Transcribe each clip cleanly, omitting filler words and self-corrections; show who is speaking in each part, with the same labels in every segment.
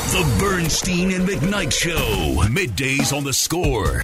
Speaker 1: The Bernstein and McKnight Show. Middays on The Score.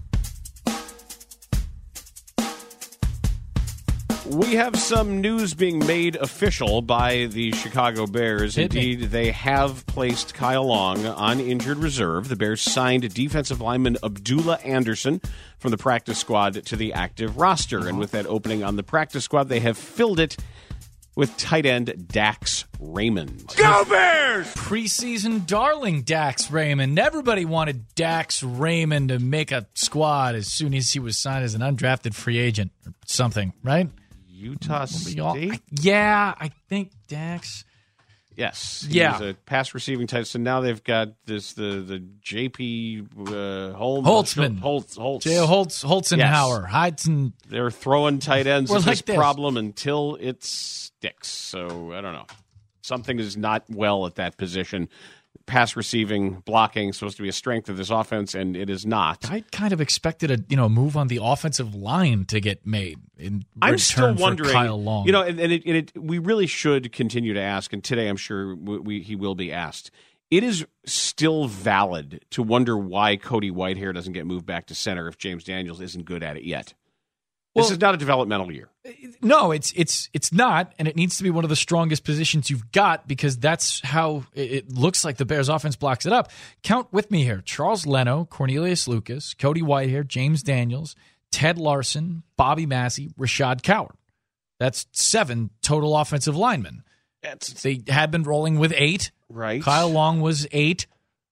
Speaker 2: We have some news being made official by the Chicago Bears. Indeed, they have placed Kyle Long on injured reserve. The Bears signed defensive lineman Abdullah Anderson from the practice squad to the active roster. And with that opening on the practice squad, they have filled it with tight end Dax Raymond.
Speaker 3: Go Bears!
Speaker 4: Preseason darling Dax Raymond. Everybody wanted Dax Raymond to make a squad as soon as he was signed as an undrafted free agent or something, right?
Speaker 2: Utah State?
Speaker 4: I think Dax.
Speaker 2: Yes.
Speaker 4: Yeah.
Speaker 2: He's a pass receiving type. So now they've got the JP
Speaker 4: Holtzman. Holzenhauer. Heidson.
Speaker 2: They're throwing tight ends as
Speaker 4: like
Speaker 2: this
Speaker 4: this
Speaker 2: problem until it sticks. So I don't know. Something is not well at that position. Pass receiving, blocking, supposed to be a strength of this offense, and it is not.
Speaker 4: I kind of expected a move on the offensive line to get made in
Speaker 2: I'm still
Speaker 4: return
Speaker 2: wondering,
Speaker 4: for Kyle Long.
Speaker 2: We really should continue to ask, and today I'm sure he will be asked. It is still valid to wonder why Cody Whitehair doesn't get moved back to center if James Daniels isn't good at it yet. This is not a developmental year.
Speaker 4: No, it's not, and it needs to be one of the strongest positions you've got because that's how it looks like the Bears offense blocks it up. Count with me here. Charles Leno, Cornelius Lucas, Cody Whitehair, James Daniels, Ted Larson, Bobby Massey, Rashad Coward. That's 7 total offensive linemen. They had been rolling with 8.
Speaker 2: Right.
Speaker 4: Kyle Long was 8.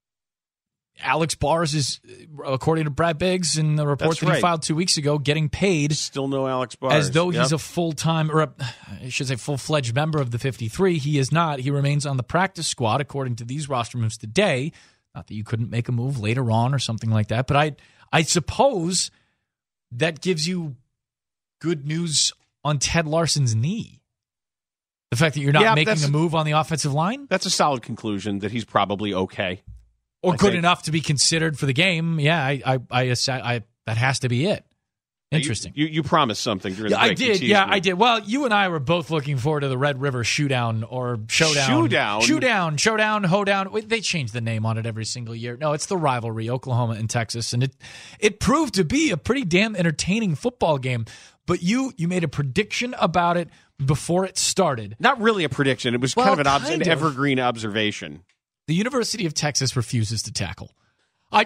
Speaker 4: Alex Bars is, according to Brad Biggs in the report he filed 2 weeks ago, getting paid.
Speaker 2: Still no Alex Bars.
Speaker 4: As though he's a full-time, or I should say full-fledged member of the 53. He is not. He remains on the practice squad, according to these roster moves today. Not that you couldn't make a move later on or something like that, but I suppose that gives you good news on Ted Larson's knee. The fact that you're not making a move on the offensive line?
Speaker 2: That's a solid conclusion that he's probably okay.
Speaker 4: Or good enough to be considered for the game. Yeah, I that has to be it. Interesting.
Speaker 2: You promised something during the break.
Speaker 4: I did. Yeah, I did. Well, you and I were both looking forward to the Red River Showdown or Showdown. Showdown, Hoedown. They change the name on it every single year. No, it's the rivalry, Oklahoma and Texas, and it proved to be a pretty damn entertaining football game. But you made a prediction about it before it started.
Speaker 2: Not really a prediction. It was kind of an evergreen observation.
Speaker 4: The University of Texas refuses to tackle. They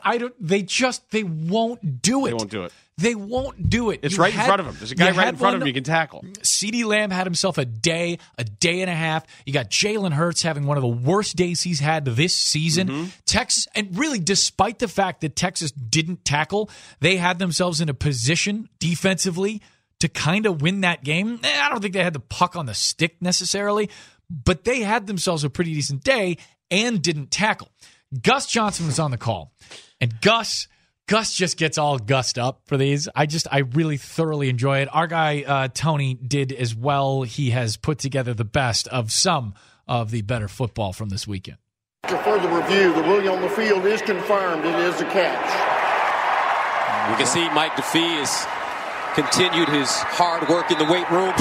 Speaker 4: won't do it.
Speaker 2: They won't do it.
Speaker 4: They won't do it.
Speaker 2: It's right in front of him. There's a guy right in front of him you can tackle.
Speaker 4: CeeDee Lamb had himself a day and a half. You got Jalen Hurts having one of the worst days he's had this season.
Speaker 2: Mm-hmm.
Speaker 4: Texas, and really despite the fact that Texas didn't tackle, they had themselves in a position defensively to kind of win that game. I don't think they had the puck on the stick necessarily, but they had themselves a pretty decent day and didn't tackle. Gus Johnson was on the call, and Gus just gets all gussed up for these. I really thoroughly enjoy it. Our guy, Tony, did as well. He has put together the best of some of the better football from this weekend.
Speaker 5: After further review, the ruling on the field is confirmed. It is a catch.
Speaker 6: We can see Mike DeFee has continued his hard work in the weight room.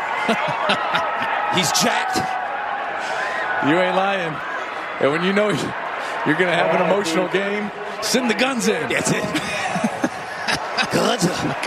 Speaker 6: He's jacked.
Speaker 3: You ain't lying. And when you know you're going to have an emotional game, send the guns in.
Speaker 6: That's it. Guns up.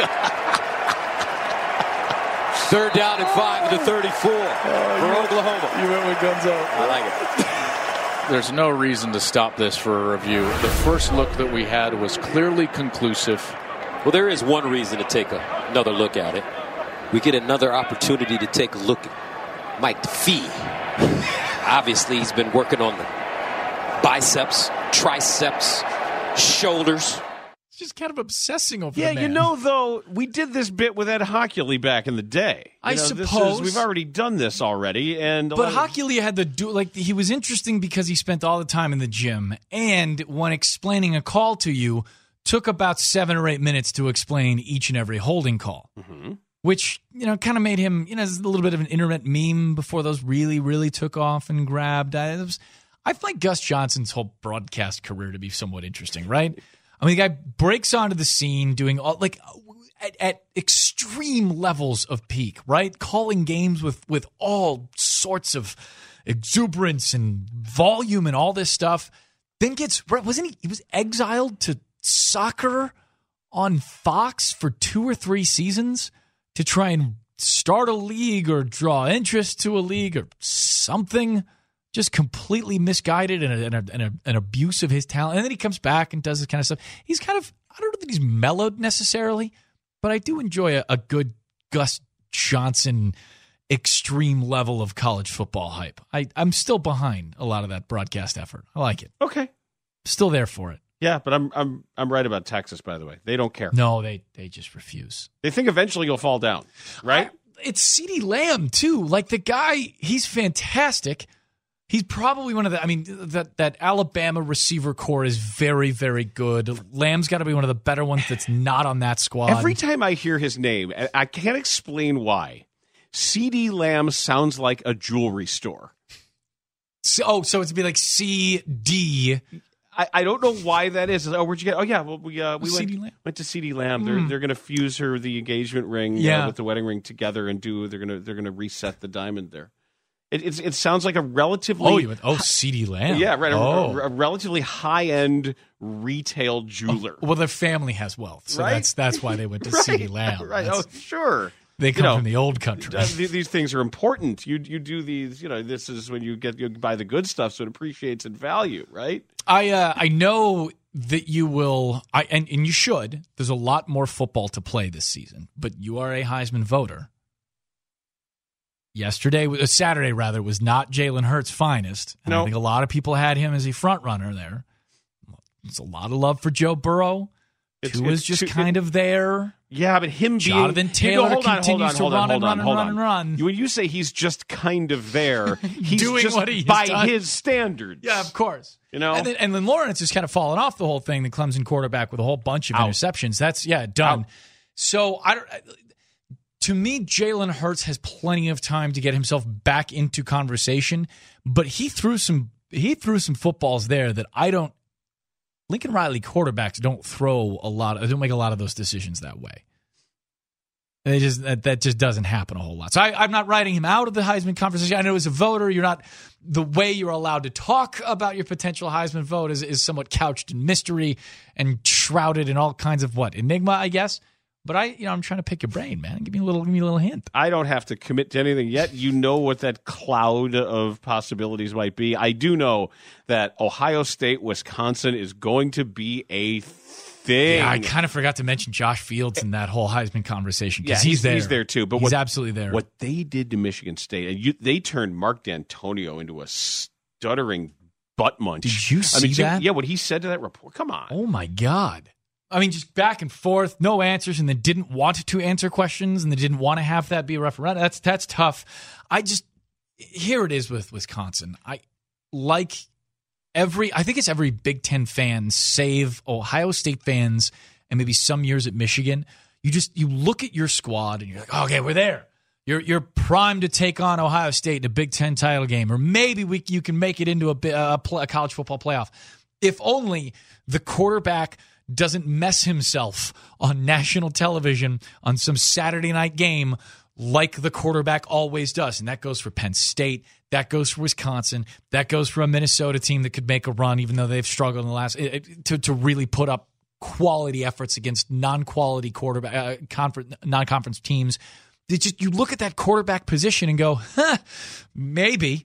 Speaker 6: 3rd down and 5 to the 34 for Oklahoma.
Speaker 3: You went with guns up.
Speaker 6: I like it.
Speaker 7: There's no reason to stop this for a review. The first look that we had was clearly conclusive.
Speaker 6: Well, there is one reason to take another look at it. We get another opportunity to take a look at Mike DeFee. Obviously, he's been working on the biceps, triceps, shoulders.
Speaker 4: It's just kind of obsessing over the man.
Speaker 2: Yeah, though, we did this bit with Ed Hockley back in the day.
Speaker 4: I suppose.
Speaker 2: We've already done this already.
Speaker 4: But Hockley had he was interesting because he spent all the time in the gym. And when explaining a call to you, took about 7 or 8 minutes to explain each and every holding call.
Speaker 2: Mm-hmm.
Speaker 4: Which, kind of made him, a little bit of an internet meme before those really, really took off and grabbed. I find Gus Johnson's whole broadcast career to be somewhat interesting, right? I mean, the guy breaks onto the scene doing all, at extreme levels of peak, right? Calling games with all sorts of exuberance and volume and all this stuff. Then he was exiled to soccer on Fox for 2 or 3 seasons to try and start a league or draw interest to a league or something. Just completely misguided and an abuse of his talent. And then he comes back and does this kind of stuff. He's kind of, I don't know that he's mellowed necessarily, but I do enjoy a good Gus Johnson extreme level of college football hype. I'm still behind a lot of that broadcast effort. I like it.
Speaker 2: Okay.
Speaker 4: Still there for it.
Speaker 2: Yeah, but I'm right about Texas, by the way. They don't care.
Speaker 4: No, they just refuse.
Speaker 2: They think eventually you'll fall down, right?
Speaker 4: It's CeeDee Lamb, too. Like, the guy, he's fantastic. He's probably one of that Alabama receiver core is very, very good. Lamb's got to be one of the better ones that's not on that squad.
Speaker 2: Every time I hear his name, I can't explain why. CeeDee Lamb sounds like a jewelry store.
Speaker 4: So it'd be like CD.
Speaker 2: I don't know why that is. Oh, where'd you get? Oh, yeah. Well, we went to CeeDee Lamb. They're going to fuse the engagement ring with the wedding ring together and they're going to reset the diamond there. It sounds like a relatively
Speaker 4: CeeDee Lamb.
Speaker 2: Yeah, right. A relatively high end retail jeweler.
Speaker 4: Well, their family has wealth, so
Speaker 2: right?
Speaker 4: that's why they went to CeeDee Lamb.
Speaker 2: Right. Sure.
Speaker 4: They come from the old country.
Speaker 2: These things are important. You do these. This is when you buy the good stuff, so it appreciates in value, right?
Speaker 4: I know that you will. And you should. There's a lot more football to play this season, but you are a Heisman voter. Saturday was not Jalen Hurts' finest. And I think a lot of people had him as a front runner there. There's a lot of love for Joe Burrow. Tua's just kind of there.
Speaker 2: Yeah, but him
Speaker 4: Jonathan Taylor continues to run.
Speaker 2: When you say he's just kind of there, he's
Speaker 4: doing
Speaker 2: just
Speaker 4: what he's
Speaker 2: by
Speaker 4: done.
Speaker 2: his standards.
Speaker 4: Yeah, of course. And then Lawrence is kind of fallen off the whole thing. The Clemson quarterback with a whole bunch of interceptions. That's done. So to me, Jalen Hurts has plenty of time to get himself back into conversation, but he threw some footballs there that Lincoln Riley quarterbacks don't make a lot of those decisions that way. That just doesn't happen a whole lot. So I'm not writing him out of the Heisman conversation. I know as a voter, the way you're allowed to talk about your potential Heisman vote is somewhat couched in mystery and shrouded in all kinds of enigma, I guess. But I'm trying to pick your brain, man. Give me a little hint.
Speaker 2: I don't have to commit to anything yet. You know what that cloud of possibilities might be. I do know that Ohio State, Wisconsin is going to be a thing.
Speaker 4: Yeah, I kind of forgot to mention Josh Fields in that whole Heisman conversation.
Speaker 2: Yeah, he's there too. But
Speaker 4: he's absolutely there.
Speaker 2: What they did to Michigan State, and they turned Mark D'Antonio into a stuttering butt munch.
Speaker 4: Did you see that?
Speaker 2: Yeah, what he said to that report. Come on.
Speaker 4: Oh my God. Just back and forth, no answers, and then didn't want to answer questions, and they didn't want to have that be a referendum. That's tough. Here it is with Wisconsin. I think it's every Big Ten fan, save Ohio State fans, and maybe some years at Michigan. You look at your squad, and you're like, okay, we're there. You're primed to take on Ohio State in a Big Ten title game, or maybe you can make it into a college football playoff. If only the quarterback doesn't mess himself on national television on some Saturday night game like the quarterback always does. And that goes for Penn State. That goes for Wisconsin. That goes for a Minnesota team that could make a run, even though they've struggled in the last to really put up quality efforts against non-quality non-conference teams. You look at that quarterback position and go, maybe.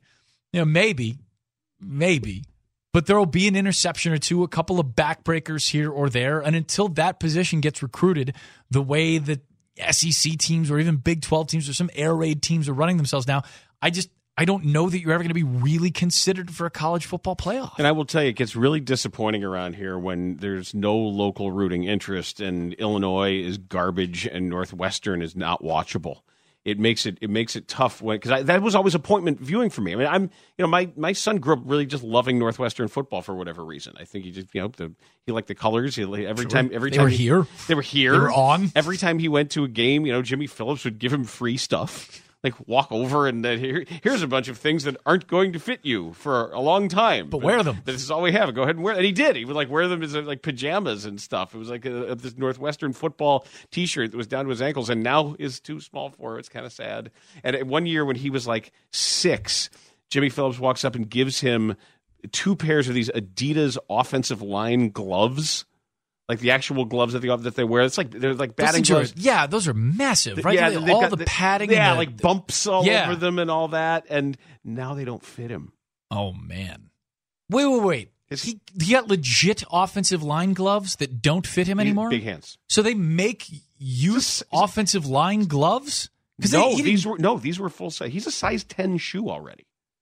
Speaker 4: But there will be an interception or two, a couple of backbreakers here or there. And until that position gets recruited the way that SEC teams or even Big 12 teams or some air raid teams are running themselves now, I don't know that you're ever going to be really considered for a college football playoff.
Speaker 2: And I will tell you, it gets really disappointing around here when there's no local rooting interest and Illinois is garbage and Northwestern is not watchable. It makes it tough because that was always appointment viewing for me. I mean, my son grew up really just loving Northwestern football for whatever reason. I think he just he liked the colors. Every time they were here. They were on. Every time he went to a game, Jimmy Phillips would give him free stuff. Like walk over and here's a bunch of things that aren't going to fit you for a long time.
Speaker 4: But wear them.
Speaker 2: This is all we have. Go ahead and wear them. And he did. He would wear them as pajamas and stuff. It was like this Northwestern football T-shirt that was down to his ankles and now is too small for it. It's kind of sad. And one year when he was 6, Jimmy Phillips walks up and gives him 2 pairs of these Adidas offensive line gloves, like the actual gloves that they wear. It's like they're like batting gloves.
Speaker 4: Those are massive, right?
Speaker 2: Yeah,
Speaker 4: all got the padding.
Speaker 2: Yeah,
Speaker 4: and
Speaker 2: like bumps all over them and all that. And now they don't fit him.
Speaker 4: Oh man! Wait. He got legit offensive line gloves that don't fit him anymore?
Speaker 2: Big hands.
Speaker 4: So they make youth offensive line gloves?
Speaker 2: These were full size. He's a size 10 shoe already.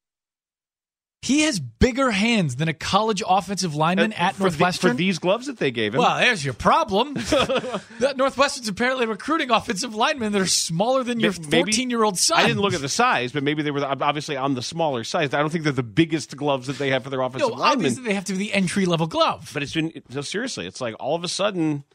Speaker 4: He has bigger hands than a college offensive lineman at Northwestern.
Speaker 2: For these gloves that they gave him.
Speaker 4: Well, there's your problem. Northwestern's apparently recruiting offensive linemen that are smaller than your 14-year-old son.
Speaker 2: I didn't look at the size, but maybe they were obviously on the smaller size. I don't think they're the biggest gloves that they have for their offensive linemen.
Speaker 4: Obviously they have to be the entry-level glove.
Speaker 2: But seriously, it's like all of a sudden,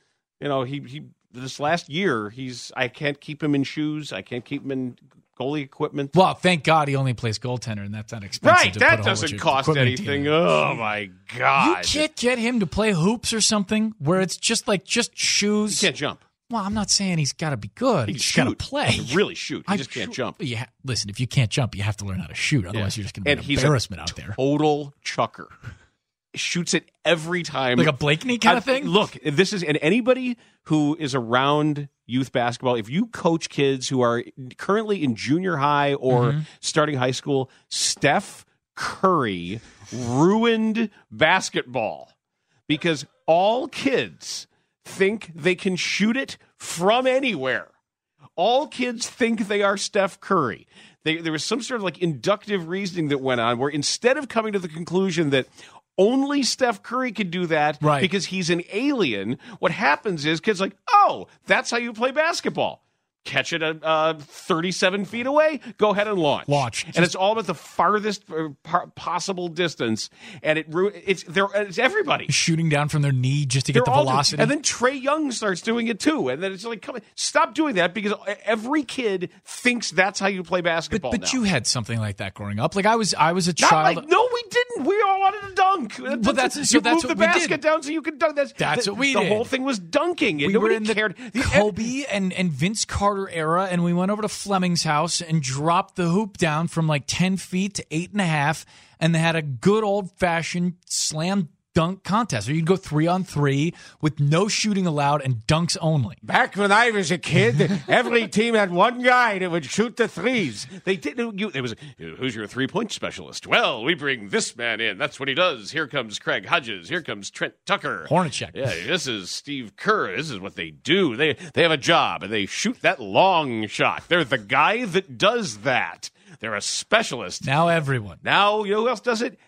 Speaker 2: he this last year, I can't keep him in shoes. I can't keep him in goalie equipment.
Speaker 4: Well, thank God he only plays goaltender, and that's not expensive.
Speaker 2: Right, that doesn't cost anything. Oh my God!
Speaker 4: You can't get him to play hoops or something where it's just shoes.
Speaker 2: He can't jump.
Speaker 4: Well, I'm not saying he's got to be good. He's got to play.
Speaker 2: He can really shoot. He just can't jump.
Speaker 4: Listen, if you can't jump, you have to learn how to shoot. Otherwise, you're just going to be an embarrassment out there.
Speaker 2: Total chucker. Shoots it every time.
Speaker 4: Like a Blakeney kind of thing?
Speaker 2: Look, this is, and anybody who is around youth basketball, if you coach kids who are currently in junior high or starting high school, Steph Curry ruined basketball because all kids think they can shoot it from anywhere. All kids think they are Steph Curry. There was some sort of inductive reasoning that went on where instead of coming to the conclusion that only Steph Curry can do that because he's an alien, what happens is kids that's how you play basketball. Catch it at 37 feet away, go ahead and launch. And it's all about the farthest possible distance, and it's everybody.
Speaker 4: Shooting down from their knee just to get the velocity.
Speaker 2: And then Trae Young starts doing it too, and then it's like, come on, stop doing that because every kid thinks that's how you play basketball
Speaker 4: But
Speaker 2: now.
Speaker 4: you had something like that growing up. I was a child.
Speaker 2: No, we didn't. We all wanted to dunk.
Speaker 4: But that's
Speaker 2: move the basket down so you could dunk.
Speaker 4: That's what we did.
Speaker 2: The whole thing was dunking.
Speaker 4: We were in the Kobe and Vince Carter era, and we went over to Fleming's house and dropped the hoop down from 10 feet to 8.5, and they had a good old-fashioned slam dunk contest where you'd go 3-on-3 with no shooting allowed and dunks only.
Speaker 2: Back when I was a kid, every team had one guy that would shoot the threes. They didn't. It was, who's your three-point specialist? Well, we bring this man in. That's what he does. Here comes Craig Hodges. Here comes Trent Tucker.
Speaker 4: Hornacek.
Speaker 2: Yeah, this is Steve Kerr. This is what they do. They have a job, and they shoot that long shot. They're the guy that does that. They're a specialist.
Speaker 4: Now everyone.
Speaker 2: Now, you know who else does it?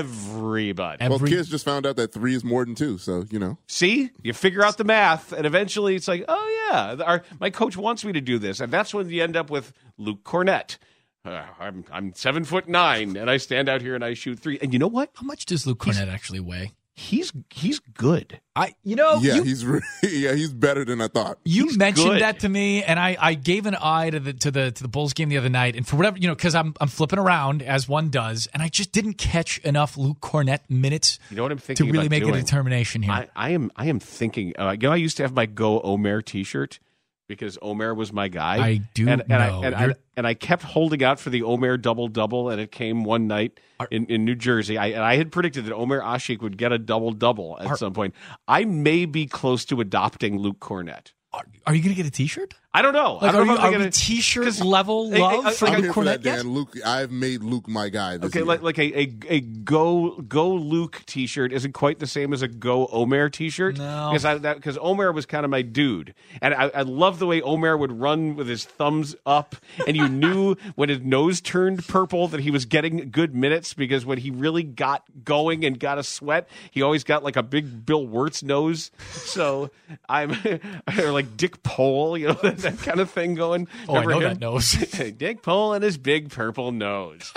Speaker 2: Everybody.
Speaker 8: Well, kids just found out that 3 is more than 2, so,
Speaker 2: See? You figure out the math, and eventually it's like, oh, yeah, my coach wants me to do this. And that's when you end up with Luke Cornett. I'm 7'9", and I stand out here and I shoot 3. And you know what?
Speaker 4: How much does Luke Cornett actually weigh?
Speaker 2: He's good.
Speaker 8: He's better than I thought.
Speaker 4: You mentioned that to me, and I gave an eye to the Bulls game the other night, and for whatever because I'm flipping around as one does, and I just didn't catch enough Luke Cornett minutes.
Speaker 2: You know what I'm thinking
Speaker 4: to really
Speaker 2: about
Speaker 4: make
Speaker 2: doing?
Speaker 4: A determination here.
Speaker 2: I am thinking. I used to have my Go Omer T-shirt because Omer was my guy.
Speaker 4: I do know.
Speaker 2: And I kept holding out for the Omer double-double, and it came one night in New Jersey. I had predicted that Omer Asik would get a double-double at some point. I may be close to adopting Luke Cornett.
Speaker 4: Are you going to get a T-shirt?
Speaker 2: I don't know.
Speaker 4: Are we T-shirt level love for Luke Cornett yet?
Speaker 8: Luke, I've made Luke my guy this year.
Speaker 2: Like a Go Luke T-shirt isn't quite the same as a Go Omer T-shirt.
Speaker 4: No.
Speaker 2: Because Omer was kind of my dude. And I love the way Omer would run with his thumbs up, and you knew when his nose turned purple that he was getting good minutes, because when he really got going and got a sweat, he always got like a big Bill Wirtz nose. So I'm or like Dick Pole, that kind of thing going.
Speaker 4: Oh, I know that nose.
Speaker 2: Dick Pole and his big purple nose.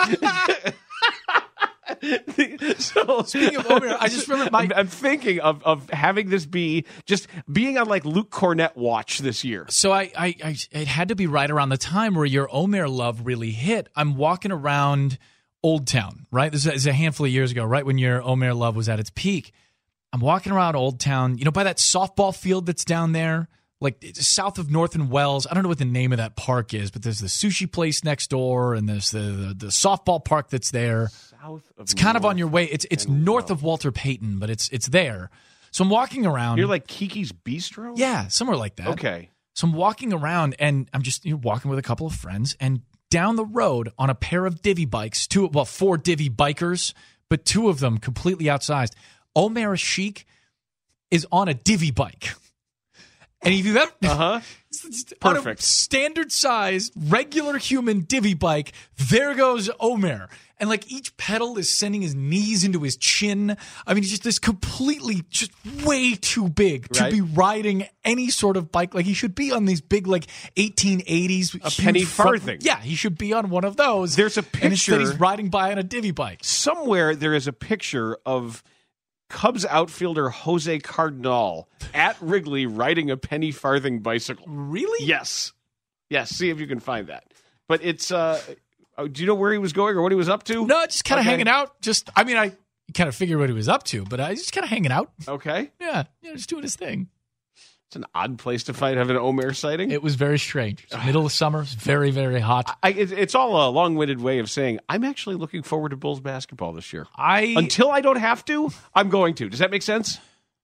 Speaker 2: So
Speaker 4: speaking of Omer, I just remember
Speaker 2: I'm thinking of having this be just being on like Luke Cornett watch this year.
Speaker 4: So it had to be right around the time where your Omer love really hit. I'm walking around Old Town, right? This is a handful of years ago, right when your Omer love was at its peak. I'm walking around Old Town, by that softball field that's down there, like south of North and Wells. I don't know what the name of that park is, but there's the sushi place next door, and there's the softball park that's there. It's kind of on your way. It's north of Walter Payton, but it's there. So I'm walking around.
Speaker 2: You're like Kiki's Bistro?
Speaker 4: Yeah, somewhere like that.
Speaker 2: Okay.
Speaker 4: So I'm walking around, and I'm just walking with a couple of friends, and down the road on a pair of divvy bikes, 4 divvy bikers, but 2 of them completely outsized. Omer Sheik is on a divvy bike. And if you've ever
Speaker 2: Perfect.
Speaker 4: on a standard size, regular human divvy bike, there goes Omer. And like each pedal is sending his knees into his chin. I mean, he's just this completely, just way too big to be riding any sort of bike. Like he should be on these big, like 1880s.
Speaker 2: A penny farthing.
Speaker 4: Yeah, he should be on one of those.
Speaker 2: There's a picture.
Speaker 4: And instead he's riding by on a divvy bike.
Speaker 2: Somewhere there is a picture of Cubs outfielder Jose Cardinal at Wrigley riding a penny farthing bicycle.
Speaker 4: Really?
Speaker 2: Yes. See if you can find that. But it's, do you know where he was going or what he was up to?
Speaker 4: No, just kind of hanging out. I kind of figured what he was up to, but I just kind of hanging out.
Speaker 2: Okay.
Speaker 4: Yeah, just doing his thing.
Speaker 2: It's an odd place to have an Omer sighting.
Speaker 4: It was very strange. It's middle of summer. It's very, very hot.
Speaker 2: It's all a long-winded way of saying I'm actually looking forward to Bulls basketball this year. Until I don't have to, I'm going to. Does that make sense?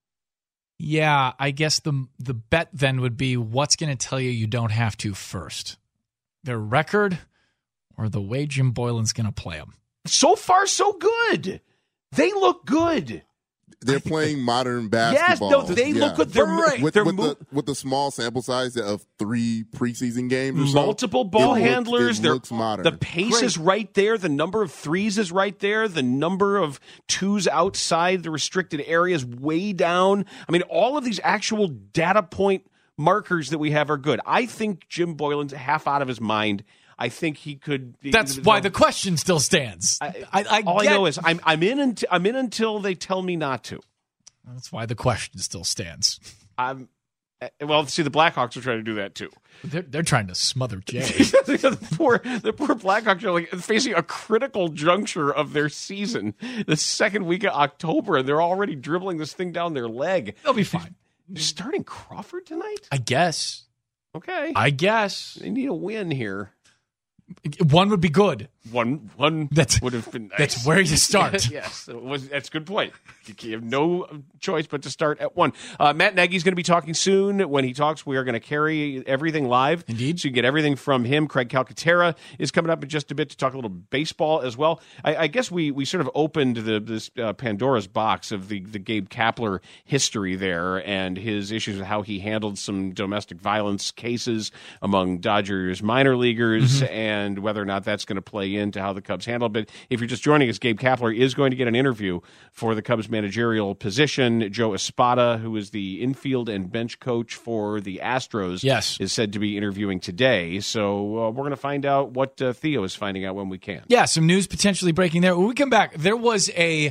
Speaker 4: Yeah, I guess the bet then would be what's going to tell you don't have to first? Their record or the way Jim Boylan's going to play them?
Speaker 2: So far, so good. They look good.
Speaker 8: They're playing modern basketball.
Speaker 2: Yes, they look good.
Speaker 8: With the small sample size of 3 preseason games,
Speaker 2: multiple ball handlers.
Speaker 8: It looks modern.
Speaker 2: The pace is right there. The number of threes is right there. The number of twos outside the restricted area is way down. I mean, all of these actual data point markers that we have are good. I think Jim Boylan's half out of his mind. I think he could.
Speaker 4: That's why the question still stands.
Speaker 2: I know is I'm in until they tell me not to.
Speaker 4: That's why the question still stands.
Speaker 2: Well, see, the Blackhawks are trying to do that too.
Speaker 4: They're trying to smother Jay.
Speaker 2: the poor Blackhawks are like facing a critical juncture of their season, the second week of October, and they're already dribbling this thing down their leg.
Speaker 4: They'll be fine.
Speaker 2: You're starting Crawford tonight?
Speaker 4: I guess.
Speaker 2: Okay.
Speaker 4: I guess
Speaker 2: they need a win here.
Speaker 4: One would be good.
Speaker 2: One would have been nice.
Speaker 4: That's where you start.
Speaker 2: Yes, that's a good point. You have no choice but to start at 1. Matt Nagy's going to be talking soon. When he talks, we are going to carry everything live.
Speaker 4: Indeed.
Speaker 2: So you can get everything from him. Craig Calcaterra is coming up in just a bit to talk a little baseball as well. I guess we sort of opened this Pandora's box of the Gabe Kapler history there and his issues with how he handled some domestic violence cases among Dodgers minor leaguers and whether or not that's going to play into how the Cubs handle. But if you're just joining us, Gabe Kapler is going to get an interview for the Cubs managerial position. Joe Espada, who is the infield and bench coach for the Astros, is said to be interviewing today. So we're going to find out what Theo is finding out when we can.
Speaker 4: Yeah, some news potentially breaking there. When we come back, there was an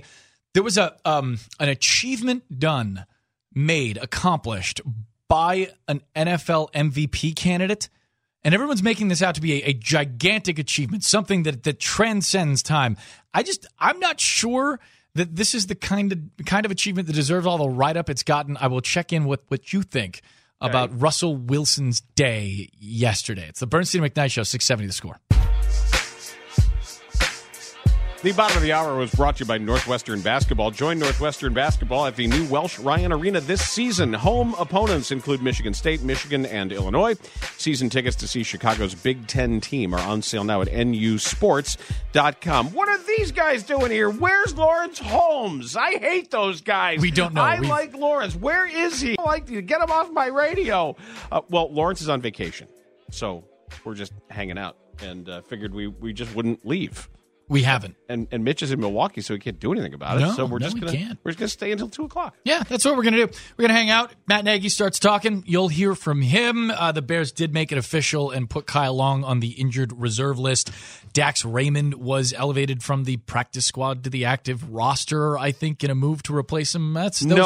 Speaker 4: achievement accomplished by an NFL MVP candidate. And everyone's making this out to be a gigantic achievement, something that transcends time. I'm not sure that this is the kind of achievement that deserves all the write-up it's gotten. I will check in with what you think about Russell Wilson's day yesterday. It's the Bernstein McKnight Show, 670 The Score.
Speaker 2: The bottom of the hour was brought to you by Northwestern Basketball. Join Northwestern Basketball at the new Welsh Ryan Arena this season. Home opponents include Michigan State, Michigan, and Illinois. Season tickets to see Chicago's Big Ten team are on sale now at nusports.com. What are these guys doing here? Where's Lawrence Holmes? I hate those guys.
Speaker 4: We don't know.
Speaker 2: I like Lawrence. Where is he? I like to get him off my radio. Well, Lawrence is on vacation, so we're just hanging out and figured we just wouldn't leave.
Speaker 4: We haven't.
Speaker 2: And Mitch is in Milwaukee, so he can't do anything about it.
Speaker 4: No,
Speaker 2: so we're just
Speaker 4: we can't.
Speaker 2: We're just going to stay until 2 o'clock.
Speaker 4: Yeah, that's what we're going to do. We're going to hang out. Matt Nagy starts talking. You'll hear from him. The Bears did make it official and put Kyle Long on the injured reserve list. Dax Raymond was elevated from the practice squad to the active roster, I think, in a move to replace him.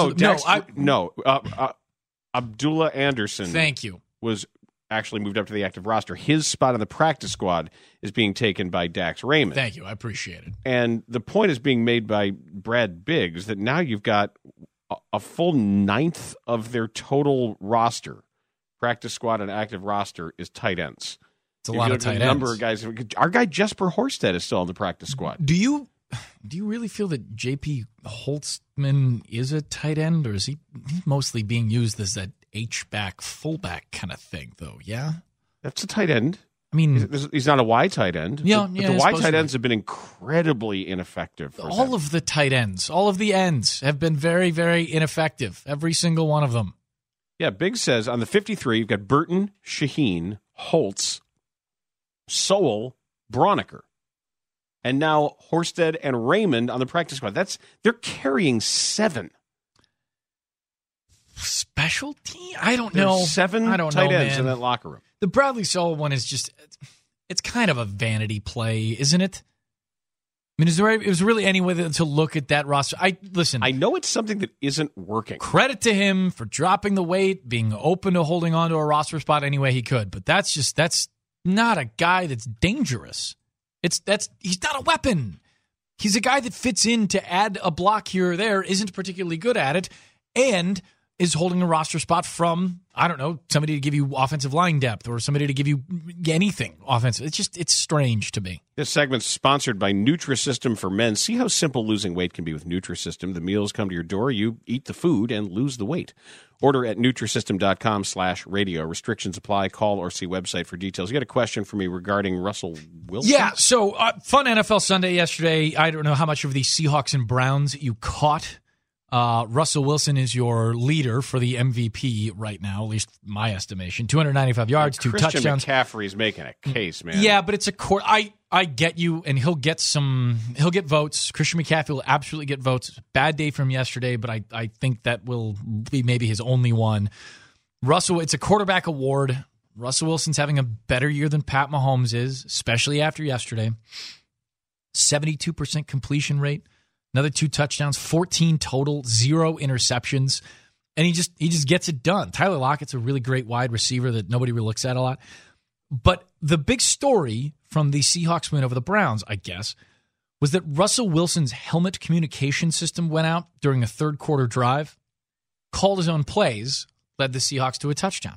Speaker 2: Abdullah Anderson.
Speaker 4: Thank you.
Speaker 2: Was actually moved up to the active roster. His spot on the practice squad is being taken by Dax Raymond.
Speaker 4: Thank you. I appreciate it.
Speaker 2: And the point is being made by Brad Biggs that now you've got a full 9th of their total roster practice squad and active roster is tight ends.
Speaker 4: It's a lot of tight ends.
Speaker 2: Number of guys. Our guy Jesper Horsted is still on the practice squad.
Speaker 4: Do you really feel that J.P. Holtzman is a tight end, or is he mostly being used as that H-back, fullback kind of thing, though? Yeah?
Speaker 2: That's a tight end.
Speaker 4: I mean,
Speaker 2: he's not a wide tight end.
Speaker 4: Yeah,
Speaker 2: but the wide tight ends have been incredibly ineffective.
Speaker 4: All of the tight ends, all of the ends have been very, very ineffective. Every single one of them.
Speaker 2: Yeah, Big says on the 53, you've got Burton, Shaheen, Holtz, Sowell, Broniker. And now Horsted and Raymond on the practice squad. They're carrying 7.
Speaker 4: Specialty? I don't know.
Speaker 2: There's 7 tight ends in that locker room.
Speaker 4: The Bradley Sowell one is just, it's kind of a vanity play, isn't it? I mean, it was really any way to look at that roster. I
Speaker 2: know it's something that isn't working.
Speaker 4: Credit to him for dropping the weight, being open to holding on to a roster spot any way he could. But that's not a guy that's dangerous. He's not a weapon. He's a guy that fits in to add a block here or there, isn't particularly good at it, and is holding a roster spot from, I don't know, somebody to give you offensive line depth or somebody to give you anything offensive. It's strange to me.
Speaker 2: This segment's sponsored by Nutrisystem for Men. See how simple losing weight can be with Nutrisystem. The meals come to your door, you eat the food, and lose the weight. Order at Nutrisystem.com/radio. Restrictions apply. Call or see website for details. You got a question for me regarding Russell Wilson?
Speaker 4: Yeah, so fun NFL Sunday yesterday. I don't know how much of the Seahawks and Browns you caught. Russell Wilson is your leader for the MVP right now, at least my estimation. 295 yards, 2 touchdowns.
Speaker 2: Christian McCaffrey's making a case, man.
Speaker 4: Yeah, but it's a court. I get you, and he'll get votes. Christian McCaffrey will absolutely get votes. It's a bad day from yesterday, but I think that will be maybe his only one. Russell, it's a quarterback award. Russell Wilson's having a better year than Pat Mahomes is, especially after yesterday. 72% completion rate. Another 2 touchdowns, 14 total, 0 interceptions, and he just gets it done. Tyler Lockett's a really great wide receiver that nobody really looks at a lot. But the big story from the Seahawks win over the Browns, I guess, was that Russell Wilson's helmet communication system went out during a third quarter drive, called his own plays, led the Seahawks to a touchdown.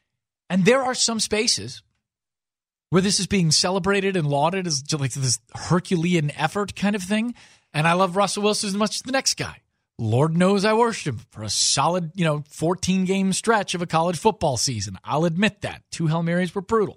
Speaker 4: And there are some spaces where this is being celebrated and lauded as like this Herculean effort kind of thing. And I love Russell Wilson as much as the next guy. Lord knows I worship him for a solid, 14-game stretch of a college football season. I'll admit that. 2 Hail Marys were brutal.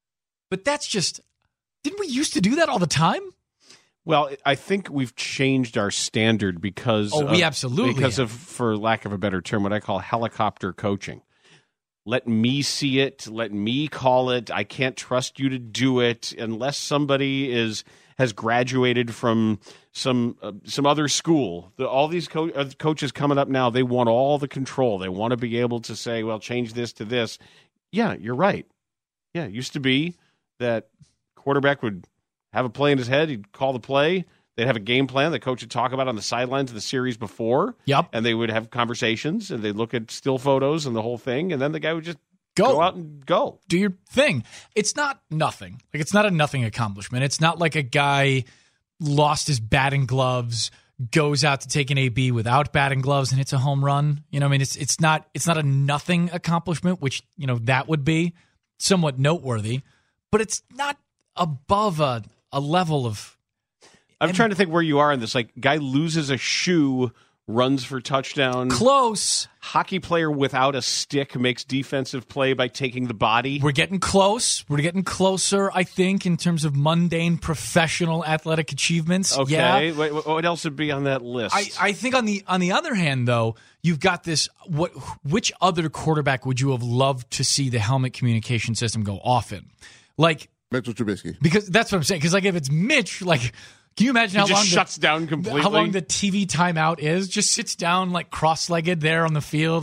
Speaker 4: But that's just, didn't we used to do that all the time?
Speaker 2: Well, I think we've changed our standard because
Speaker 4: we absolutely
Speaker 2: because of, for lack of a better term, what I call helicopter coaching. Let me see it. Let me call it. I can't trust you to do it unless somebody has graduated from some other school. All these coaches coming up now, they want all the control. They want to be able to say, well, change this to this. Yeah, you're right. Yeah, it used to be that quarterback would have a play in his head. He'd call the play. They'd have a game plan the coach would talk about on the sidelines of the series before.
Speaker 4: Yep.
Speaker 2: And they would have conversations, and they'd look at still photos and the whole thing, and then the guy would just go out and go.
Speaker 4: Do your thing. It's not nothing. Like, it's not a nothing accomplishment. It's not like a guy lost his batting gloves, goes out to take an AB without batting gloves, and hits a home run. You know what I mean? It's not a nothing accomplishment, which, that would be somewhat noteworthy, but it's not above a level of...
Speaker 2: I'm trying to think where you are in this. Like, guy loses a shoe, runs for touchdown.
Speaker 4: Close.
Speaker 2: Hockey player without a stick makes defensive play by taking the body.
Speaker 4: We're getting close. We're getting closer, I think, in terms of mundane professional athletic achievements.
Speaker 2: Okay.
Speaker 4: Yeah.
Speaker 2: What else would be on that list?
Speaker 4: I think on the other hand, though, you've got this. Which other quarterback would you have loved to see the helmet communication system go off in? Like
Speaker 8: Mitchell Trubisky.
Speaker 4: Because that's what I'm saying. Because if it's Mitch, can you imagine
Speaker 2: how long shuts down completely?
Speaker 4: How long the TV timeout is? Just sits down cross-legged there on the field.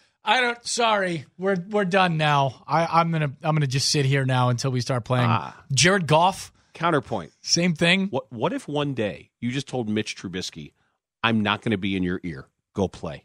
Speaker 4: Sorry, we're done now. I'm gonna just sit here now until we start playing. Jared Goff.
Speaker 2: Counterpoint.
Speaker 4: Same thing.
Speaker 2: What if one day you just told Mitch Trubisky, "I'm not going to be in your ear. Go play."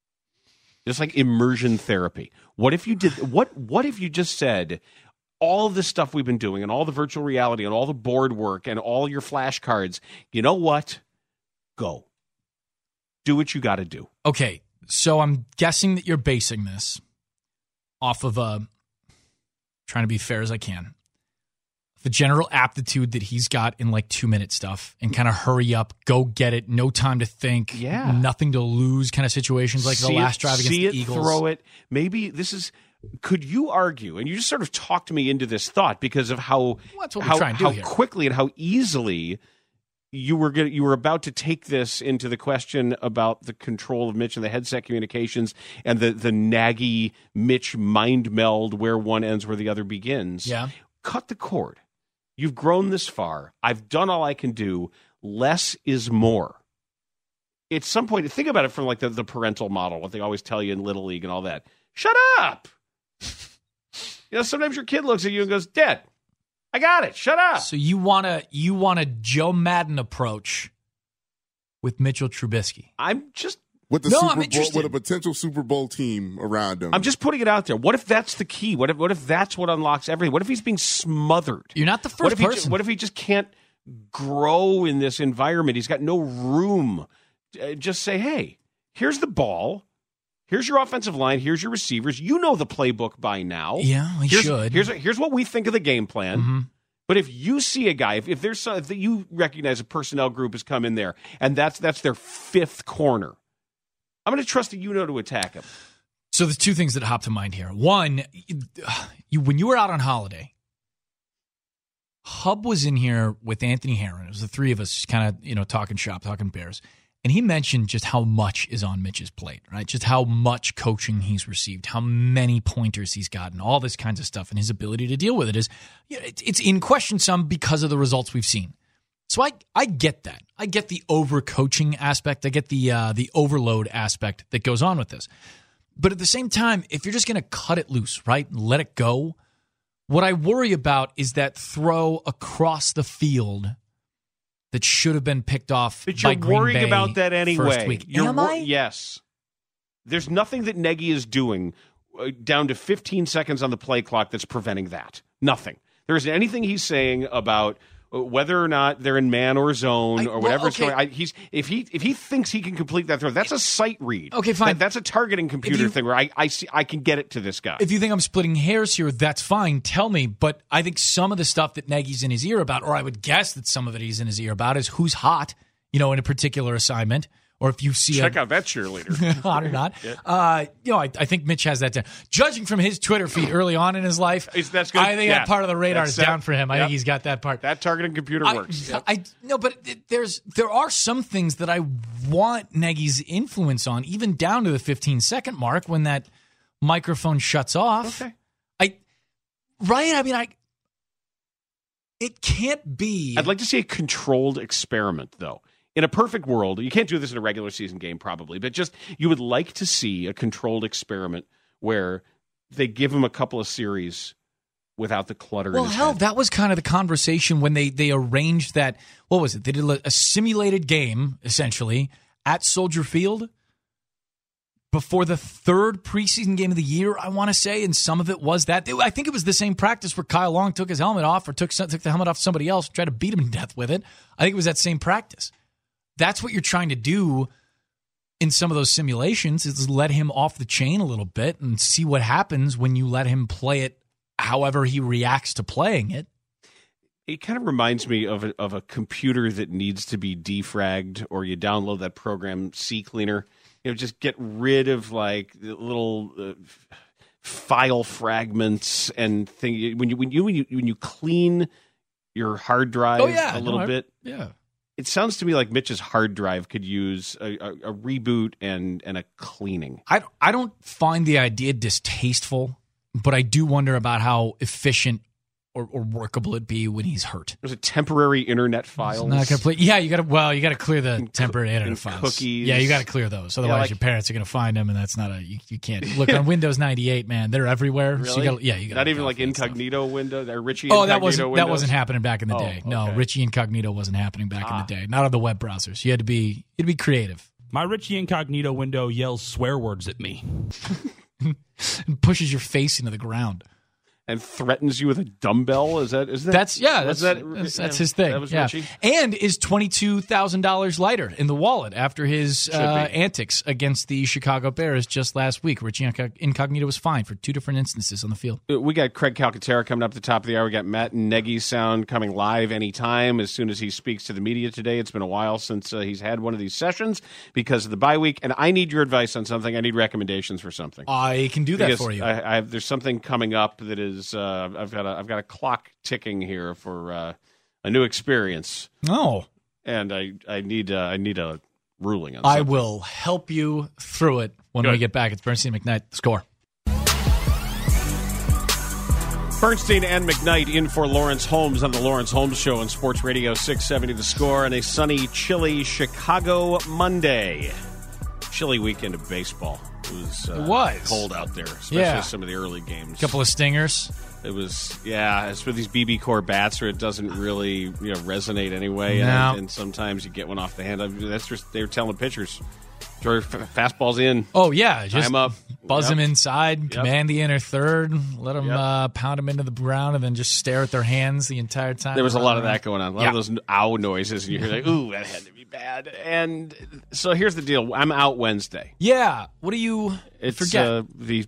Speaker 2: Just like immersion therapy. What if you did? What if you just said, all of this stuff we've been doing and all the virtual reality and all the board work and all your flashcards, you know what? Go. Do what you got to do.
Speaker 4: Okay, so I'm guessing that you're basing this off of trying to be fair as I can. The general aptitude that he's got in like 2-minute stuff and kind of hurry up, go get it, no time to think, nothing to lose kind of situations like the last drive against the Eagles.
Speaker 2: Throw it. Maybe this is. Could you argue? And you just sort of talked me into this thought because of how quickly and how easily you were about to take this into the question about the control of Mitch and the headset communications and the naggy Mitch mind meld where one ends where the other begins.
Speaker 4: Yeah.
Speaker 2: Cut the cord. You've grown this far. I've done all I can do. Less is more. At some point, think about it from like the parental model, what they always tell you in Little League and all that. Shut up! Sometimes your kid looks at you and goes, Dad, I got it. Shut up.
Speaker 4: So you want a Joe Madden approach with Mitchell Trubisky?
Speaker 2: I'm just
Speaker 8: with a potential Super Bowl team around him.
Speaker 2: I'm just putting it out there. What if that's the key? What if that's what unlocks everything? What if he's being smothered?
Speaker 4: You're not the first person.
Speaker 2: What if he just can't grow in this environment? He's got no room. Just say, hey, here's the ball. Here's your offensive line. Here's your receivers. You know the playbook by now.
Speaker 4: Yeah, we should.
Speaker 2: Here's what we think of the game plan.
Speaker 4: Mm-hmm.
Speaker 2: But if you see a guy, if there's if you recognize a personnel group has come in there, and that's their fifth corner, I'm going to trust that you know to attack him.
Speaker 4: So there's two things that hop to mind here. One, when you were out on holiday, Hub was in here with Anthony Herron. It was the three of us kind of talking shop, talking Bears. And he mentioned just how much is on Mitch's plate, right? Just how much coaching he's received, how many pointers he's gotten, all this kinds of stuff, and his ability to deal with it is, it's in question some because of the results we've seen. So I get that. I get the overcoaching aspect. I get the overload aspect that goes on with this. But at the same time, if you're just going to cut it loose, right, and let it go, what I worry about is that throw across the field that should have been picked off
Speaker 2: but
Speaker 4: by
Speaker 2: you're
Speaker 4: Green
Speaker 2: worrying
Speaker 4: Bay
Speaker 2: about that anyway.
Speaker 4: First week.
Speaker 2: Am I? Yes. There's nothing that Nagy is doing down to 15 seconds on the play clock that's preventing that. Nothing. There isn't anything he's saying about whether or not they're in man or zone or whatever. If he thinks he can complete that throw, that's a sight read.
Speaker 4: Okay, fine.
Speaker 2: That's a targeting computer thing where I see I can get it to this guy.
Speaker 4: If you think I'm splitting hairs here, that's fine. Tell me. But I think some of the stuff that Nagy's in his ear about, or I would guess that some of it he's in his ear about, is who's hot, in a particular assignment. Or if you see
Speaker 2: check out that cheerleader,
Speaker 4: hot or not,
Speaker 2: yeah.
Speaker 4: I think Mitch has that down. Judging from his Twitter feed early on in his life,
Speaker 2: that's good.
Speaker 4: I think that part of the radar is down for him. I think he's got that part.
Speaker 2: That targeting computer works.
Speaker 4: But there are some things that I want Nagy's influence on, even down to the 15-second mark when that microphone shuts off.
Speaker 2: Okay,
Speaker 4: it can't be.
Speaker 2: I'd like to see a controlled experiment, though. In a perfect world, you can't do this in a regular season game probably, but just you would like to see a controlled experiment where they give him a couple of series without the clutter in his head.
Speaker 4: That was kind of the conversation when they arranged that. What was it? They did a simulated game, essentially, at Soldier Field before the third preseason game of the year, I want to say, and some of it was that. I think it was the same practice where Kyle Long took his helmet off or took the helmet off somebody else and tried to beat him to death with it. I think it was that same practice. That's what you're trying to do in some of those simulations is let him off the chain a little bit and see what happens when you let him play it however he reacts to playing it.
Speaker 2: It kind of reminds me of a computer that needs to be defragged, or you download that program CCleaner. Just get rid of like little file fragments and things. When you clean your hard drive a little bit.
Speaker 4: Yeah.
Speaker 2: It sounds to me like Mitch's hard drive could use a reboot and a cleaning.
Speaker 4: I don't find the idea distasteful, but I do wonder about how efficient or workable it'd be when he's hurt.
Speaker 2: There's a temporary internet files.
Speaker 4: Not complete. Yeah, you got to clear the temporary internet files.
Speaker 2: Cookies.
Speaker 4: Yeah, you got to clear those. Otherwise, your parents are going to find them, and that's not you can't look on Windows 98. Man, they're everywhere.
Speaker 2: Really?
Speaker 4: So you got
Speaker 2: not even like incognito window. Richie.
Speaker 4: That wasn't happening back in the day. No, Richie Incognito wasn't happening back in the day. Not on the web browsers. You had to be creative.
Speaker 9: My Richie Incognito window yells swear words at me.
Speaker 4: And pushes your face into the ground.
Speaker 2: and threatens you with a dumbbell. That's
Speaker 4: his thing.
Speaker 2: That was
Speaker 4: yeah.
Speaker 2: Richie?
Speaker 4: And is $22,000 lighter in the wallet after his antics against the Chicago Bears just last week. Richie Incognito was fined for 2 different instances on the field.
Speaker 2: We got Craig Calcaterra coming up at the top of the hour. We got Matt Nagy's sound coming live anytime as soon as he speaks to the media today. It's been a while since he's had one of these sessions because of the bye week, and I need your advice on something. I need recommendations for something.
Speaker 4: I can do that for you.
Speaker 2: There's something coming up that is I've got a clock ticking here for a new experience.
Speaker 4: Oh,
Speaker 2: and I need a ruling on something.
Speaker 4: I will help you through it when we get back. It's Bernstein McKnight. The Score.
Speaker 2: Bernstein and McKnight in for Lawrence Holmes on the Lawrence Holmes Show on Sports Radio 670 The Score on a sunny, chilly Chicago Monday. Chilly weekend of baseball. It was cold out there, especially some of the early games.
Speaker 4: A couple of stingers.
Speaker 2: It was, it's with these BB Core bats where it doesn't really resonate anyway,
Speaker 4: no.
Speaker 2: and sometimes you get one off the hand. That's just, they were telling pitchers, throw fastballs in.
Speaker 4: Oh, yeah. Just
Speaker 2: time up.
Speaker 4: Buzz them inside, command the inner third, let them pound them into the ground, and then just stare at their hands the entire time.
Speaker 2: There was a lot of that going on. A lot of those ow noises, and you're like, ooh, that had to be bad. And so here's the deal. I'm out Wednesday.
Speaker 4: Yeah. What do you forget?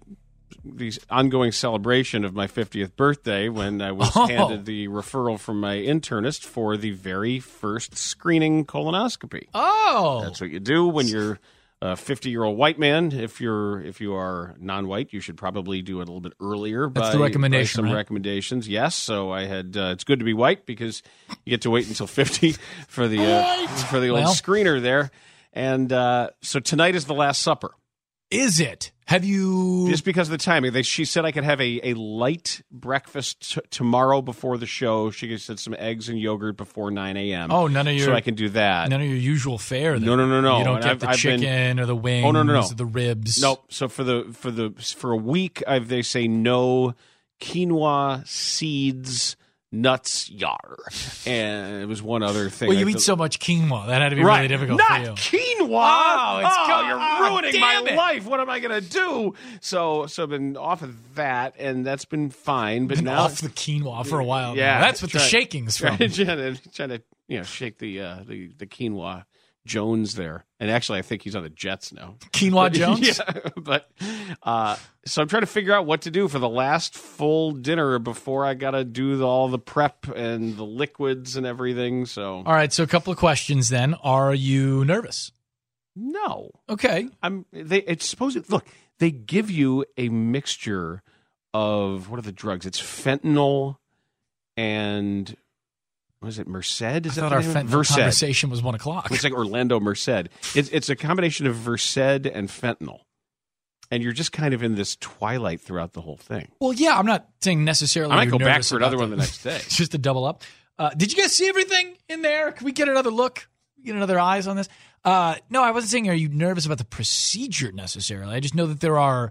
Speaker 2: The ongoing celebration of my 50th birthday when I was handed the referral from my internist for the very first screening colonoscopy.
Speaker 4: Oh.
Speaker 2: That's what you do when you're a 50-year-old white man. If you are non-white, you should probably do it a little bit earlier.
Speaker 4: That's the recommendation,
Speaker 2: by some
Speaker 4: right?
Speaker 2: recommendations, yes. So I had. It's good to be white because you get to wait until 50 for the old screener there. And so tonight is the Last Supper.
Speaker 4: Is it? Have you...
Speaker 2: Just because of the timing. She said I could have a light breakfast tomorrow before the show. She said some eggs and yogurt before 9 a.m.
Speaker 4: Oh, none of your...
Speaker 2: So I can do that.
Speaker 4: None of your usual fare then.
Speaker 2: No.
Speaker 4: You don't get the chicken or the wings or the ribs.
Speaker 2: Nope. So for a week, they say no quinoa, seeds, nuts, yar. And it was one other thing.
Speaker 4: Well, you eat so much quinoa. That had to be really difficult for you.
Speaker 2: Not quinoa! You're ruining my life. What am I going to do? So I've been off of that, and that's been fine. But now
Speaker 4: off the quinoa for a while.
Speaker 2: Yeah.
Speaker 4: That's what the shaking's from.
Speaker 2: Trying to shake the quinoa Jones there. And actually, I think he's on the Jets now.
Speaker 4: Quinoa Jones?
Speaker 2: Yeah, but so I'm trying to figure out what to do for the last full dinner before I got to do all the prep and the liquids and everything. So,
Speaker 4: all right, so a couple of questions then. Are you nervous?
Speaker 2: No.
Speaker 4: Okay.
Speaker 2: Look, they give you a mixture of, what are the drugs? It's fentanyl and... Was it Merced?
Speaker 4: I thought our conversation was 1 o'clock.
Speaker 2: It's like Orlando Merced. It's a combination of Versed and fentanyl. And you're just kind of in this twilight throughout the whole thing.
Speaker 4: Well, yeah, I'm not saying necessarily
Speaker 2: I might go back for another one the next day.
Speaker 4: Just to double up. Did you guys see everything in there? Can we get another look? Get another eyes on this? No, I wasn't saying are you nervous about the procedure necessarily. I just know that there are...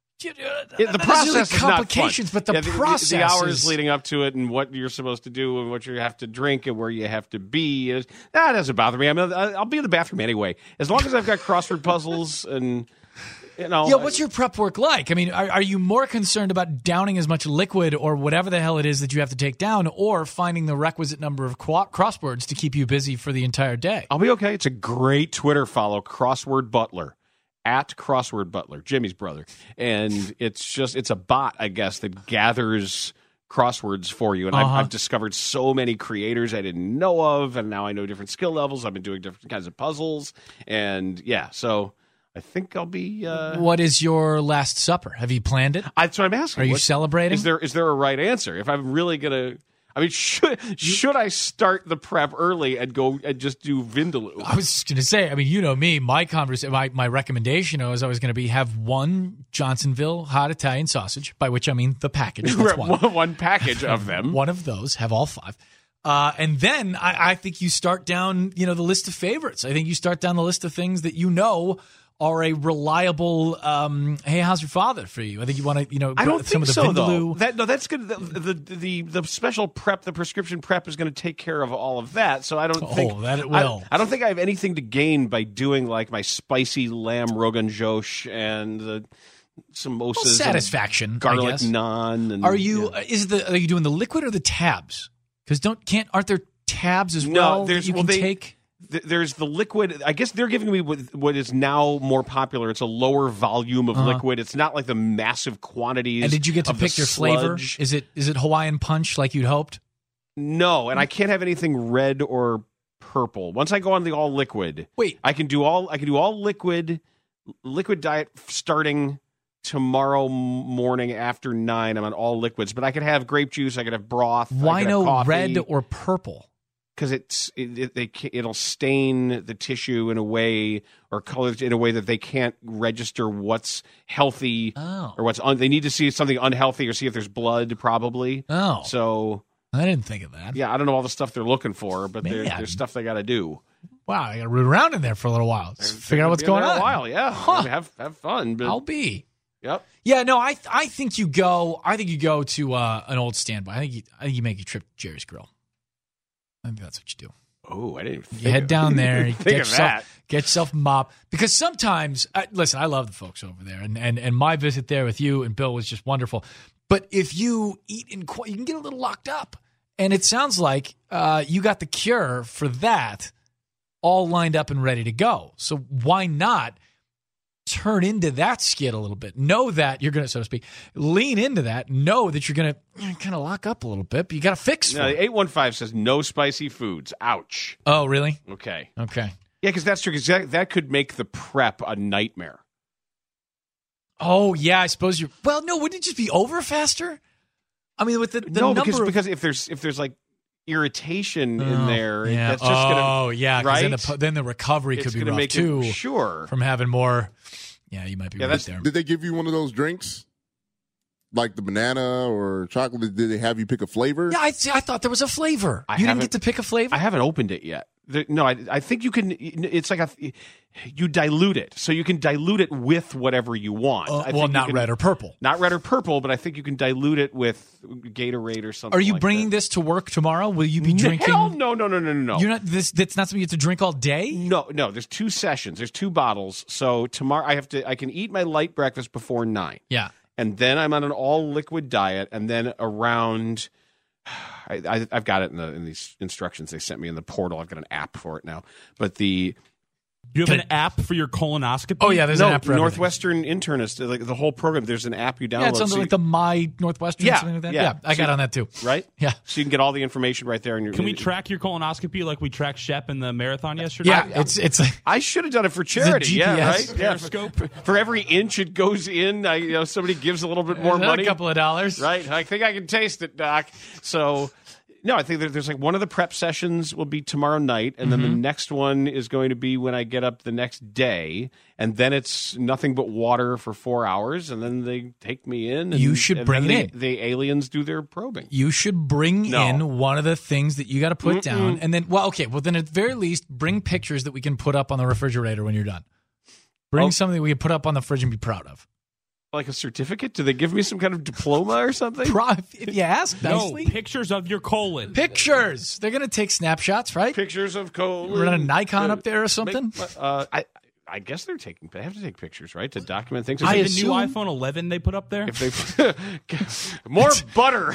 Speaker 2: the process is
Speaker 4: complications,
Speaker 2: not
Speaker 4: but the process,
Speaker 2: the hours leading up to it, and what you're supposed to do, and what you have to drink, and where you have to be, that doesn't bother me. I'll be in the bathroom anyway, as long as I've got crossword puzzles and.
Speaker 4: Yeah, what's your prep work like? I mean, are you more concerned about downing as much liquid or whatever the hell it is that you have to take down, or finding the requisite number of crosswords to keep you busy for the entire day?
Speaker 2: I'll be okay. It's a great Twitter follow, Crossword Butler. At Crossword Butler, Jimmy's brother. And it's a bot, I guess, that gathers crosswords for you. And I've discovered so many creators I didn't know of, and now I know different skill levels. I've been doing different kinds of puzzles. And, so I think I'll be...
Speaker 4: What is your Last Supper? Have you planned it?
Speaker 2: That's what I'm asking.
Speaker 4: Are you celebrating?
Speaker 2: Is there a right answer? If I'm really going to... I mean, should I start the prep early and go and just do Vindaloo?
Speaker 4: I was going to say, I mean, you know me, my recommendation was I was going to have one Johnsonville hot Italian sausage, by which I mean the package. That's
Speaker 2: one package of them.
Speaker 4: One of those, have all 5. And then I think you start down, the list of favorites. I think you start down the list of things that are a reliable, hey, how's your father for you? I think you want to,
Speaker 2: I don't
Speaker 4: some
Speaker 2: think
Speaker 4: of the
Speaker 2: so,
Speaker 4: Vindaloo.
Speaker 2: though. That's good. The special prep, the prescription prep is going to take care of all of that. So I don't think
Speaker 4: that it will.
Speaker 2: I don't think I have anything to gain by doing like my spicy lamb rogan josh and samosas,
Speaker 4: satisfaction,
Speaker 2: and garlic
Speaker 4: I guess.
Speaker 2: naan. And,
Speaker 4: Are you are you doing the liquid or the tabs? Because aren't there tabs as well that you can take?
Speaker 2: There's the liquid. I guess they're giving me what is now more popular. It's a lower volume of liquid. It's not like the massive quantities.
Speaker 4: And did you get to pick your flavor? Is it Hawaiian Punch like you'd hoped?
Speaker 2: No, and I can't have anything red or purple. Once I go on the all liquid, I can do all liquid diet starting tomorrow morning after 9. I'm on all liquids, but I could have grape juice. I could have broth.
Speaker 4: Why no red or purple?
Speaker 2: Because it'll stain the tissue in a way, or color in a way that they can't register what's healthy or what's they need to see something unhealthy or see if there's blood probably.
Speaker 4: Oh,
Speaker 2: so
Speaker 4: I didn't think of that.
Speaker 2: Yeah, I don't know all the stuff they're looking for, but there's stuff they got to do.
Speaker 4: Wow, I got to root around in there for a little while, figure out what's going on.
Speaker 2: A while, yeah.
Speaker 4: Huh.
Speaker 2: Have fun. But,
Speaker 4: I'll be.
Speaker 2: Yep.
Speaker 4: Yeah, no, I think you go. I think you go to an Old Standby. I think you make a trip to Jerry's Grill. I think that's what you do.
Speaker 2: Oh, I didn't think
Speaker 4: you head down there, you get yourself a mop. Because sometimes, listen, I love the folks over there, and my visit there with you and Bill was just wonderful. But if you eat you can get a little locked up. And it sounds like you got the cure for that all lined up and ready to go. So why not turn into that skid a little bit? Know that you're going to, so to speak, lean into that. Know that you're going to kind of lock up a little bit, but you got to fix for it.
Speaker 2: 815 says no spicy foods. Ouch.
Speaker 4: Oh, really?
Speaker 2: Okay.
Speaker 4: Yeah,
Speaker 2: because that's true. Because that could make the prep a nightmare.
Speaker 4: Oh, yeah, I suppose well, no, wouldn't it just be over faster? I mean, with the
Speaker 2: no,
Speaker 4: number
Speaker 2: because if there's like irritation in there, that's just gonna
Speaker 4: right.
Speaker 2: Because
Speaker 4: then the recovery could be rough too.
Speaker 2: Sure,
Speaker 4: from having more. Yeah, you might be right there.
Speaker 8: Did they give you one of those drinks, like the banana or chocolate? Did they have you pick a flavor?
Speaker 4: Yeah, I thought there was a flavor. You didn't get to pick a flavor?
Speaker 2: I haven't opened it yet. No, I think you can. It's like you dilute it, so you can dilute it with whatever you want.
Speaker 4: Not red or purple.
Speaker 2: Not red or purple, but I think you can dilute it with Gatorade or something.
Speaker 4: Are you
Speaker 2: like
Speaker 4: bringing this to work tomorrow? Will you be drinking?
Speaker 2: Hell no.
Speaker 4: You're not. That's not something you have to drink all day.
Speaker 2: No. There's 2 sessions. There's 2 bottles. So tomorrow I can eat my light breakfast before 9.
Speaker 4: Yeah,
Speaker 2: and then I'm on an all liquid diet, and then around. I've got it in these instructions they sent me in the portal. I've got an app for it now. But
Speaker 9: you have an app for your colonoscopy?
Speaker 4: Oh, yeah, there's an app for
Speaker 2: Northwestern internist, like the whole program. There's an app you download.
Speaker 4: Yeah, it's under like the My Northwestern or something like that. Yeah, I got on that too.
Speaker 2: Right?
Speaker 4: Yeah.
Speaker 2: So you can get all the information right there.
Speaker 9: Can we track your colonoscopy like we tracked Shep in the marathon yesterday?
Speaker 4: Yeah, it's like,
Speaker 2: I should have done it for charity. Yeah, right?
Speaker 9: Periscope.
Speaker 2: For every inch it goes in, somebody gives a little bit more money.
Speaker 4: A couple of dollars.
Speaker 2: Right. I think I can taste it, Doc. So... No, I think there's like one of the prep sessions will be tomorrow night, and then the next one is going to be when I get up the next day, and then it's nothing but water for 4 hours, and then they take me in. And,
Speaker 4: you should bring it in.
Speaker 2: The aliens do their probing.
Speaker 4: You should bring in one of the things that you got to put down, and then, then at the very least, bring pictures that we can put up on the refrigerator when you're done. Bring something we can put up on the fridge and be proud of.
Speaker 2: Like a certificate? Do they give me some kind of diploma or something?
Speaker 4: If you ask nicely.
Speaker 9: No, pictures of your colon.
Speaker 4: Pictures. They're going to take snapshots, right?
Speaker 2: Pictures of colon.
Speaker 4: Run a Nikon up there or something?
Speaker 2: I guess they have to take pictures, right, to document things.
Speaker 9: Is it the new iPhone 11 they put up there?
Speaker 2: If they more butter,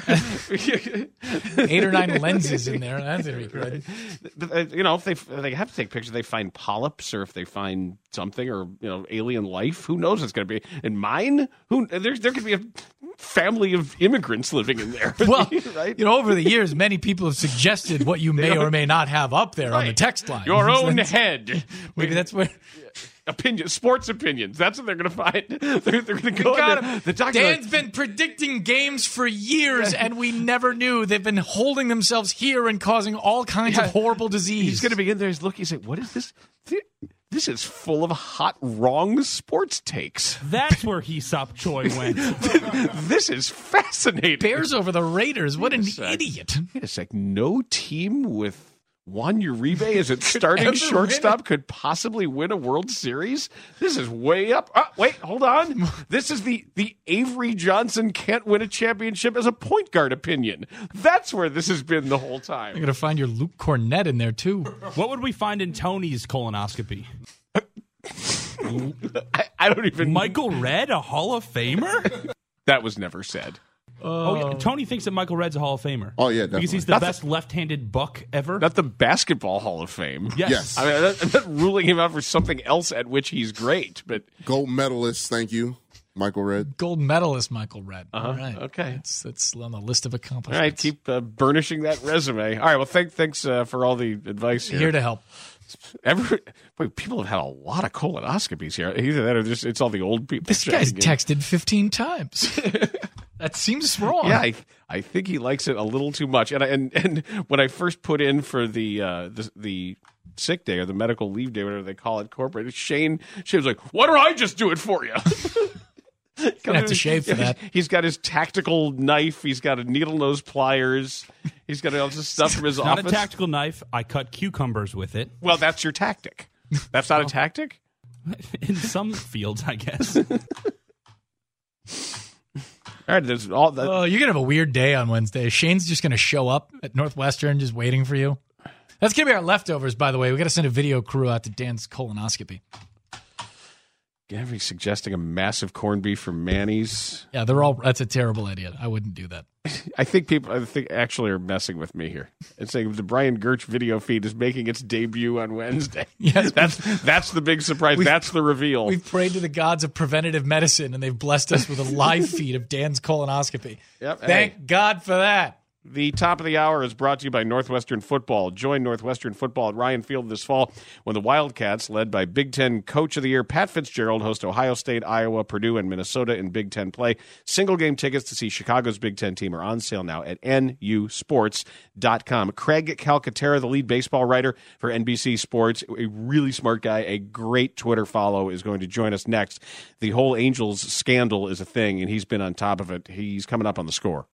Speaker 4: 8 or 9 lenses in there. That's gonna be good.
Speaker 2: If they have to take pictures, they find polyps, or if they find something, or alien life. Who knows? What's going to be in mine? There could be a family of immigrants living in there.
Speaker 4: Well,
Speaker 2: right?
Speaker 4: Over the years, many people have suggested what you may or may not have up there on the text line.
Speaker 2: Your own head.
Speaker 4: Maybe that's where.
Speaker 2: Sports opinions. That's what they're going to find. They're going to go.
Speaker 4: Dan's been predicting games for years, and we never knew. They've been holding themselves here and causing all kinds of horrible disease.
Speaker 2: He's going to be in there. He's looking. He's like, "What is this? This is full of hot, wrong sports takes."
Speaker 9: That's where Hesop Choi went.
Speaker 2: This is fascinating.
Speaker 4: Bears over the Raiders. What an idiot!
Speaker 2: It's like no team with Juan Uribe as its starting shortstop could possibly win a World Series. This is way up. Wait, hold on. This is the Avery Johnson can't win a championship as a point guard opinion. That's where this has been the whole time.
Speaker 4: You're going to find your Luke Cornett in there, too.
Speaker 9: What would we find in Tony's colonoscopy?
Speaker 2: I I don't even.
Speaker 9: Michael Redd, a Hall of Famer?
Speaker 2: That was never said.
Speaker 9: Oh, yeah. Tony thinks that Michael Redd's a Hall of Famer.
Speaker 8: Oh, yeah, definitely.
Speaker 9: Because he's the best left-handed buck ever.
Speaker 2: Not the Basketball Hall of Fame.
Speaker 9: Yes.
Speaker 2: I mean, I'm not ruling him out for something else at which he's great, but
Speaker 8: Gold medalist, thank you, Michael Redd.
Speaker 4: Gold medalist Michael Redd. All right.
Speaker 2: Okay.
Speaker 4: That's on the list of
Speaker 2: all
Speaker 4: accomplishments.
Speaker 2: right, keep burnishing that resume. All right, well, thanks for all the advice here.
Speaker 4: Here to help.
Speaker 2: People have had a lot of colonoscopies here. Either that or just it's all the old people.
Speaker 4: This guy's
Speaker 2: checking in.
Speaker 4: texted 15 times. That seems wrong.
Speaker 2: Yeah, I think he likes it a little too much. And when I first put in for the sick day or the medical leave day, whatever they call it, corporate, Shane was like, "Why don't I just do it for you?"
Speaker 4: Gonna have to shave for that.
Speaker 2: He's got his tactical knife. He's got a needle nose pliers. He's got all this stuff from his
Speaker 9: Not
Speaker 2: office.
Speaker 9: a tactical knife. I cut cucumbers with it.
Speaker 2: Well, that's your tactic. That's not a tactic?
Speaker 9: In some fields, I guess.
Speaker 2: All right, there's all that.
Speaker 4: Oh, you're going to have a weird day on Wednesday. Shane's just going to show up at Northwestern just waiting for you. That's going to be our leftovers, by the way. We got to send a video crew out to Dan's colonoscopy.
Speaker 2: Gary suggesting a massive corned beef from Manny's.
Speaker 4: Yeah, that's a terrible idea. I wouldn't do that.
Speaker 2: I think actually are messing with me here. It's saying the Brian Gertz video feed is making its debut on Wednesday.
Speaker 4: Yes,
Speaker 2: that's the big surprise. That's the reveal.
Speaker 4: We've prayed to the gods of preventative medicine, and they've blessed us with a live feed of Dan's colonoscopy.
Speaker 2: Yep.
Speaker 4: Thank God for that.
Speaker 2: The top of the hour is brought to you by Northwestern Football. Join Northwestern Football at Ryan Field this fall when the Wildcats, led by Big Ten Coach of the Year Pat Fitzgerald, host Ohio State, Iowa, Purdue, and Minnesota in Big Ten play. Single-game tickets to see Chicago's Big Ten team are on sale now at nusports.com. Craig Calcaterra, the lead baseball writer for NBC Sports, a really smart guy, a great Twitter follow, is going to join us next. The whole Angels scandal is a thing, and he's been on top of it. He's coming up on The Score.